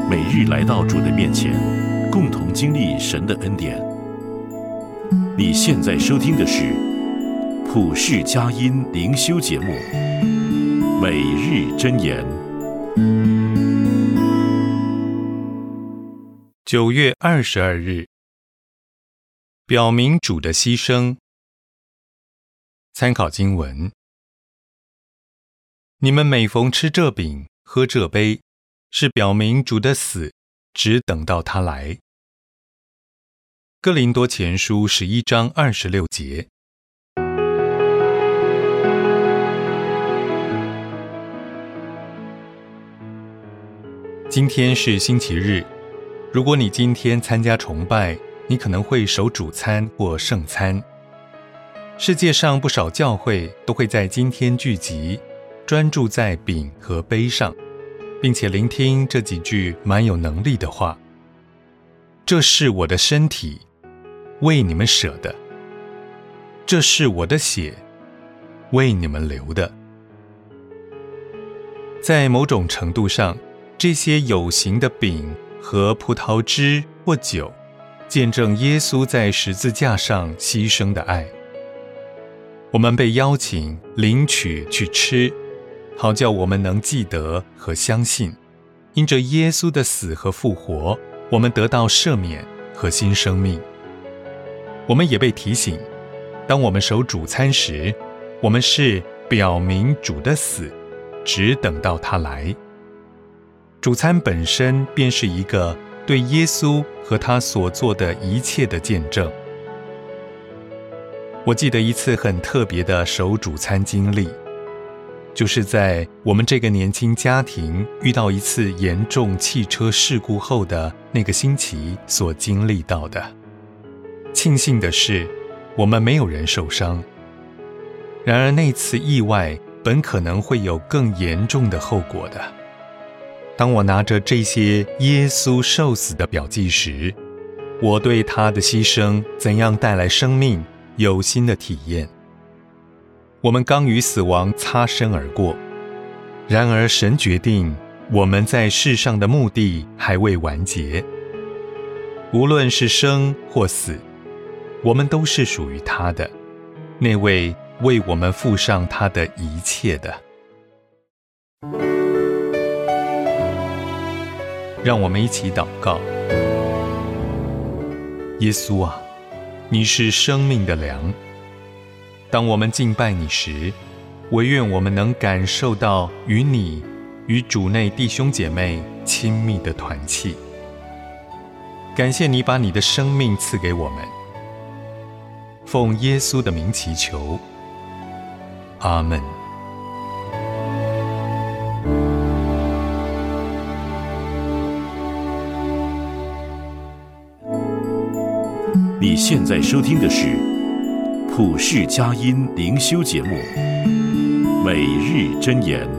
每日来到主的面前，共同经历神的恩典。你现在收听的是普世佳音灵修节目，每日箴言。 9月22日，表明主的牺牲。参考经文：你们每逢吃这饼、喝这杯，是表明主的死，只等到他来。哥林多前书11章26节。今天是星期日，如果你今天参加崇拜，你可能会守主餐或圣餐。世界上不少教会都会在今天聚集，专注在饼和杯上，并且聆听这几句蛮有能力的话：这是我的身体，为你们舍的；这是我的血，为你们流的。在某种程度上，这些有形的饼和葡萄汁或酒，见证耶稣在十字架上牺牲的爱。我们被邀请领取去吃，好叫我们能记得和相信，因着耶稣的死和复活，我们得到赦免和新生命。我们也被提醒，当我们守主餐时，我们是表明主的死，只等到他来。主餐本身便是一个对耶稣和他所做的一切的见证。我记得一次很特别的守主餐经历，就是在我们这个年轻家庭遇到一次严重汽车事故后的那个星期所经历到的。庆幸的是，我们没有人受伤。然而那次意外本可能会有更严重的后果的。当我拿着这些耶稣受死的表记时，我对他的牺牲怎样带来生命有新的体验。我们刚与死亡擦身而过，然而神决定我们在世上的目的还未完结。无论是生或死，我们都是属于他的，那位为我们付上他的一切的。让我们一起祷告。耶稣啊，你是生命的粮。当我们敬拜你时，唯愿我们能感受到与你与主内弟兄姐妹亲密的团契。感谢你把你的生命赐给我们。奉耶稣的名祈求，阿们。 你现在收听的是普世佳音灵修节目，每日箴言。